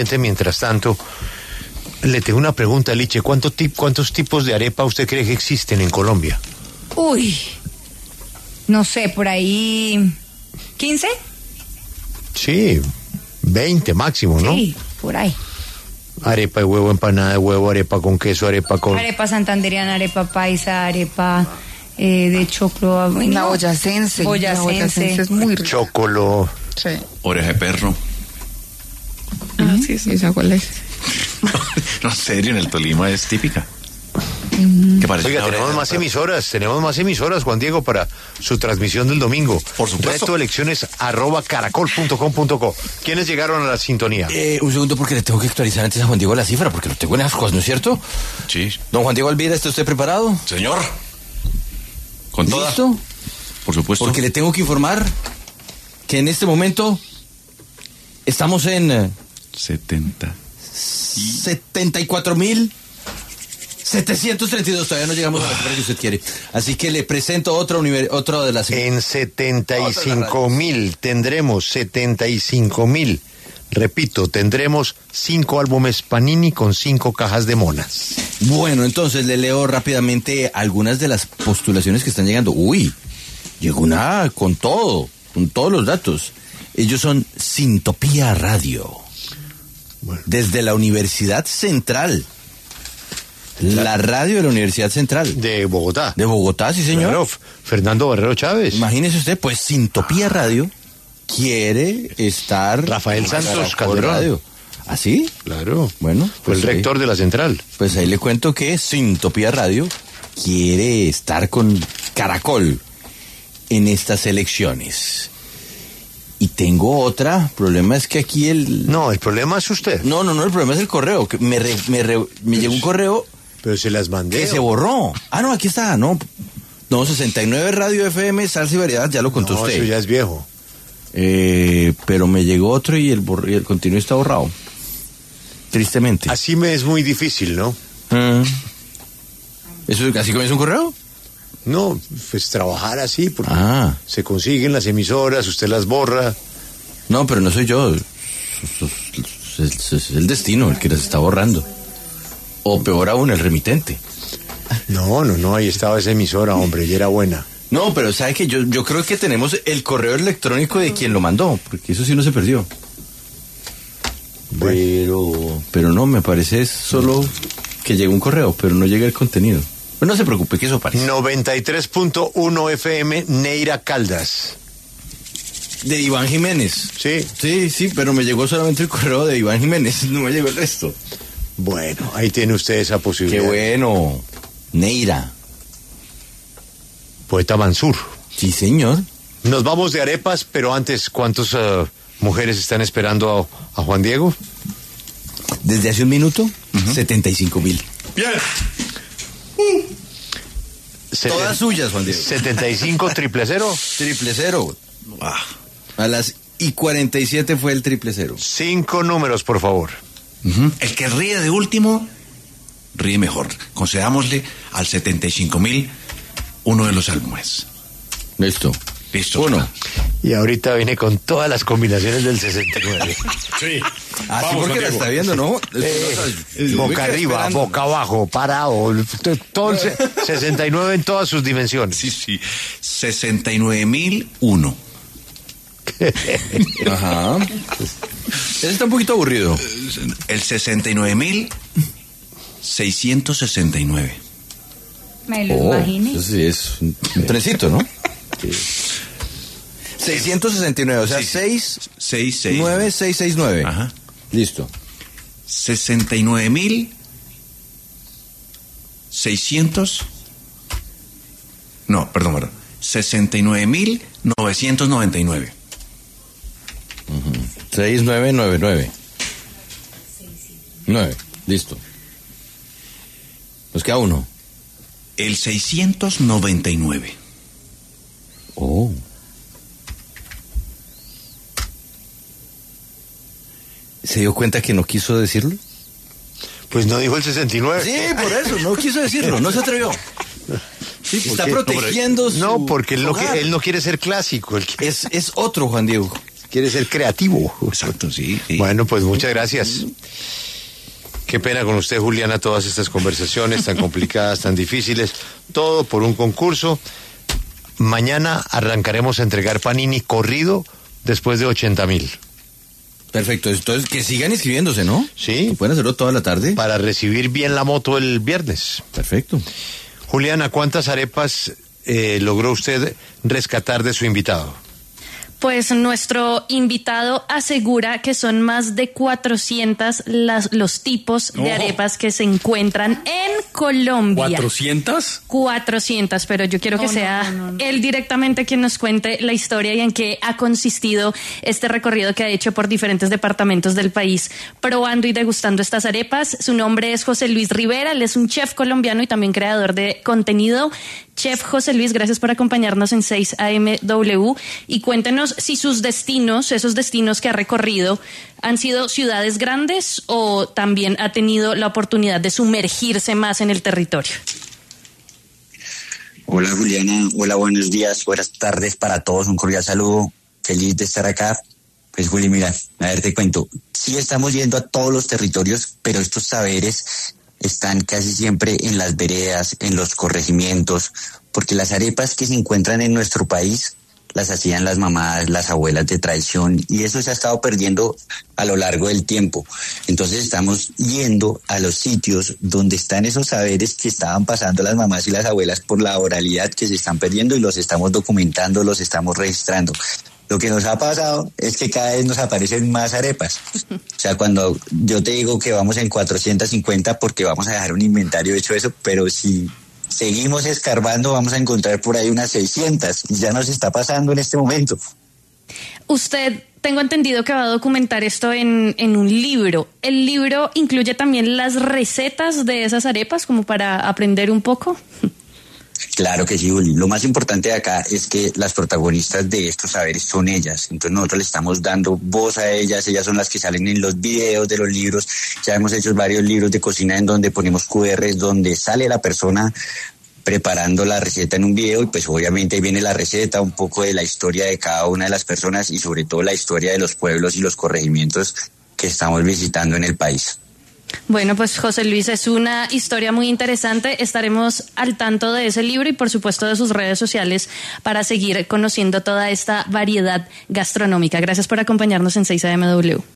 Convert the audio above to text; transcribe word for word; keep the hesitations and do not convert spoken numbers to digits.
Mientras tanto, le tengo una pregunta, Liche. ¿Cuánto tip, ¿Cuántos tipos de arepa usted cree que existen en Colombia? Uy, no sé, por ahí... ¿quince? Sí, veinte máximo, ¿no? Sí, por ahí. Arepa de huevo, empanada de huevo, arepa con queso, arepa con... Arepa santanderiana, arepa paisa, arepa eh, de choclo... Una no. boyacense. Boyacense. La boyacense es muy rica. Chocolo. Sí. Oreja de perro. Ah, sí, sí. ¿Esa cuál es? No, en serio, en el Tolima es típica. Mm. ¿Qué parece? Oiga, tenemos más emisoras, tenemos más emisoras, Juan Diego, para su transmisión del domingo. Por supuesto. Reto elecciones arroba caracol punto com punto co. ¿Quiénes llegaron a la sintonía? Eh, un segundo, porque le tengo que actualizar antes a Juan Diego la cifra, porque lo tengo en ascuas, ¿no es cierto? Sí. Don Juan Diego Alvira, ¿está usted preparado? Señor. Con toda. ¿Listo? Por supuesto. Porque le tengo que informar que en este momento estamos en... Eh, setenta. setenta y cuatro mil setecientos treinta y dos. Todavía no llegamos a la cifra que usted quiere. Así que le presento otra, univer- otra de las... En setenta y cinco mil tendremos setenta y cinco mil. Repito, tendremos cinco álbumes Panini con cinco cajas de monas. Bueno, entonces le leo rápidamente algunas de las postulaciones que están llegando. Uy, llegó una con todo, con todos los datos. Ellos son Sintopía Radio. Bueno. Desde la Universidad Central. La radio de la Universidad Central. De Bogotá. De Bogotá, sí, señor. Claro, Fernando Barrero Chávez. Imagínese usted, pues Sintopía Radio quiere estar... Rafael Santos Calderón. Radio. ¿Ah, sí? Claro. Bueno. Fue pues el rector ahí, de la Central. Pues ahí le cuento que Sintopía Radio quiere estar con Caracol en estas elecciones. Y tengo otra, el problema es que aquí el... No, el problema es usted. No, no, no, el problema es el correo, que me, re, me, re, me pues, llegó un correo... Pero se las mandé. Que se borró. Ah, no, aquí está, no. No, sesenta y nueve Radio F M, Salsa y Variedad, ya lo contó no, usted. Eso ya es viejo. Eh, pero me llegó otro y el, borr- y el continuo está borrado. Tristemente. Así me es muy difícil, ¿no? Mm. ¿Eso así comienza un correo? No, pues trabajar así, porque ah. se consiguen las emisoras, usted las borra. No, pero no soy yo. Es, es el destino el que las está borrando. O peor aún, el remitente. No, no, no, ahí estaba esa emisora, hombre, y era buena. No, pero ¿sabe qué? Yo, yo creo que tenemos el correo electrónico de quien lo mandó, porque eso sí no se perdió. Bueno. Pero, pero no, me parece solo que llega un correo, pero no llega el contenido. Pero no se preocupe, que eso aparece. noventa y tres punto uno F M, Neira Caldas. De Iván Jiménez. Sí. Sí, sí, pero me llegó solamente el correo de Iván Jiménez, no me llegó el resto. Bueno, ahí tiene usted esa posibilidad. Qué bueno. Neira. Poeta Mansur. Sí, señor. Nos vamos de arepas, pero antes, ¿cuántas uh, mujeres están esperando a, a Juan Diego? Desde hace un minuto, uh-huh. setenta y cinco mil. Bien. Uh. Seten- Todas suyas, Juan Diego. setenta y cinco triple cero. Triple cero. Ah. A las y cuarenta y siete fue el triple cero. Cinco números, por favor. Uh-huh. El que ríe de último, ríe mejor. Concedámosle al setenta y cinco mil uno de los álbumes. Listo. Listo. Uno. Y ahorita viene con todas las combinaciones del sesenta y nueve. Sí. Así ah, porque la está viendo, ¿no? Eh, boca arriba, esperando. Boca abajo, parado. Todo el sesenta y nueve en todas sus dimensiones. Sí, sí. sesenta y nueve mil uno. Ajá. Ese está un poquito aburrido. El sesenta y nueve mil seiscientos sesenta y nueve. Me lo oh, imaginé. Sí, es un, un trencito, ¿no? Sí. seiscientos sesenta y nueve, o sea, sí, seis, seis, seis, nueve, seis, seis, nueve. Ajá. Listo. sesenta y nueve mil seiscientos. No, perdón, perdón. sesenta y nueve mil novecientos noventa y nueve. Uh-huh. seis nueve nueve nueve. nueve, listo. Nos queda uno. El seiscientos noventa y nueve. Oh. ¿Se dio cuenta que no quiso decirlo? Pues no dijo el sesenta y nueve. Sí, por eso, no quiso decirlo, no se atrevió. Sí, está protegiendo no, su No, porque él no, hogar. él no quiere ser clásico. Él quiere... es, es otro Juan Diego. quiere ser creativo. Exacto, sí, sí. Bueno, pues muchas gracias. Qué pena con usted, Juliana, todas estas conversaciones tan complicadas, tan difíciles, todo por un concurso. Mañana arrancaremos a entregar Panini corrido después de ochenta mil. Perfecto, entonces que sigan inscribiéndose, ¿no? Sí. Pueden hacerlo toda la tarde. Para recibir bien la moto el viernes. Perfecto. Juliana, ¿cuántas arepas eh, logró usted rescatar de su invitado? Pues nuestro invitado asegura que son más de cuatrocientos las, los tipos de Ojo. arepas que se encuentran en Colombia. ¿cuatrocientas? cuatrocientos, pero yo quiero que No, no, sea no, no, no. él directamente quien nos cuente la historia y en qué ha consistido este recorrido que ha hecho por diferentes departamentos del país, probando y degustando estas arepas. Su nombre es José Luis Rivera, él es un chef colombiano y también creador de contenido. Chef José Luis, gracias por acompañarnos en seis A M W y cuéntenos si sus destinos, esos destinos que ha recorrido, han sido ciudades grandes o también ha tenido la oportunidad de sumergirse más en el territorio. Hola Juliana, hola, buenos días, buenas tardes para todos, un cordial saludo, feliz de estar acá. Pues Juli, mira, a ver te cuento, sí estamos yendo a todos los territorios, pero estos saberes están casi siempre en las veredas, en los corregimientos, porque las arepas que se encuentran en nuestro país las hacían las mamás, las abuelas de tradición, y eso se ha estado perdiendo a lo largo del tiempo. Entonces estamos yendo a los sitios donde están esos saberes que estaban pasando las mamás y las abuelas por la oralidad, que se están perdiendo, y los estamos documentando, los estamos registrando. Lo que nos ha pasado es que cada vez nos aparecen más arepas. O sea, cuando yo te digo que vamos en cuatrocientos cincuenta porque vamos a dejar un inventario hecho eso, pero si seguimos escarbando vamos a encontrar por ahí unas seiscientas y ya nos está pasando en este momento. Usted, tengo entendido que va a documentar esto en, en un libro. ¿El libro incluye también las recetas de esas arepas como para aprender un poco? Claro que sí, Juli. Lo más importante de acá es que las protagonistas de estos saberes son ellas. Entonces nosotros le estamos dando voz a ellas. Ellas son las que salen en los videos de los libros. Ya hemos hecho varios libros de cocina en donde ponemos Q Rs, donde sale la persona preparando la receta en un video, y pues obviamente ahí viene la receta, un poco de la historia de cada una de las personas y sobre todo la historia de los pueblos y los corregimientos que estamos visitando en el país. Bueno, pues José Luis, es una historia muy interesante. Estaremos al tanto de ese libro y por supuesto de sus redes sociales para seguir conociendo toda esta variedad gastronómica. Gracias por acompañarnos en seis A M W.